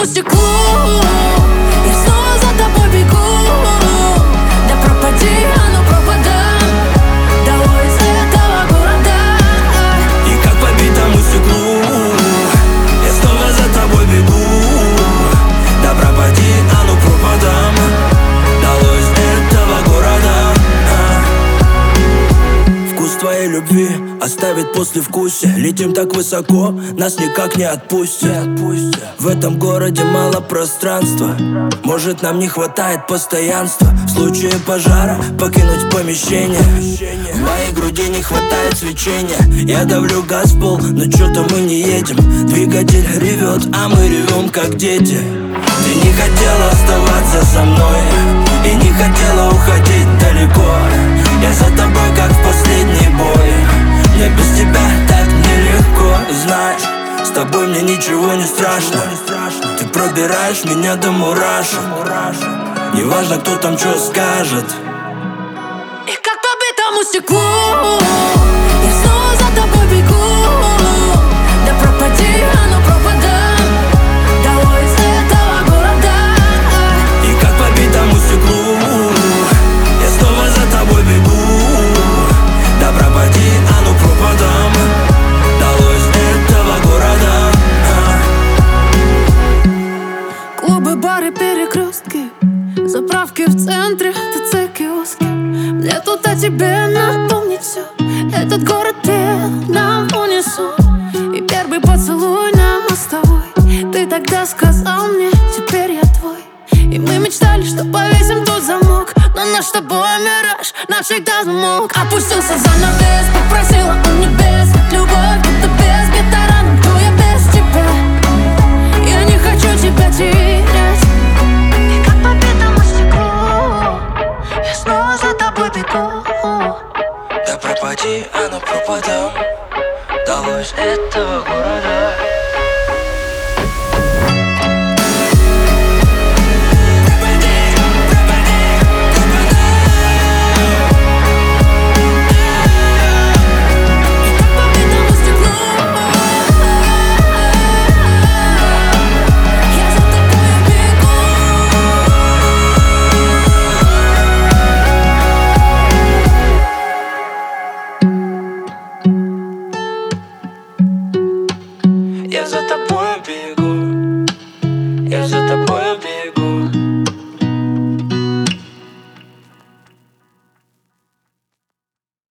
стеклу. Я снова за тобой бегу. Да пропади, оно пропадам. Долой из этого города. И как по битому стеклу я снова за тобой бегу. Да пропади, оно пропадам. Долой из этого города. Вкус твоей любви оставит послевкусие. Летим так высоко, нас никак не отпустят. В этом городе мало пространства. Может, нам не хватает постоянства. В случае пожара покинуть помещение. В моей груди не хватает свечения. Я давлю газ в пол, но чё-то мы не едем. Двигатель ревет, а мы ревем как дети. Ты не хотела оставаться со мной и не хотела уходить далеко. Я за тобой, как в последний бой. Мне без тебя так нелегко. Знаешь, с тобой мне ничего не страшно. Ты пробираешь меня до мурашек. Неважно, кто там что скажет. И как по битому стеклу я снова за тобой бегу. Да пропади, оно пропадам. Долой из этого города. И как по битому стеклу я снова за тобой бегу. Да пропади, оно пропадам. Долой из этого города. Клубы, бары, перекрестки, заправки в центре, ТЦ-киоски. Мне тут о тебе напомнить все. Этот город пел нам в унисон. И первый поцелуй на мостовой. Ты тогда сказал мне, теперь я твой. И мы мечтали, что повесим тут замок. Но наш с тобой мираж навсегда замолк. Опустился занавес, попросила у небес. Любовь будто без гитара, но кто я без тебя? Я не хочу тебя терять. И как по битому стеклу я снова за тобой бегу. Да пропади, оно пропадам. Долой из этого города.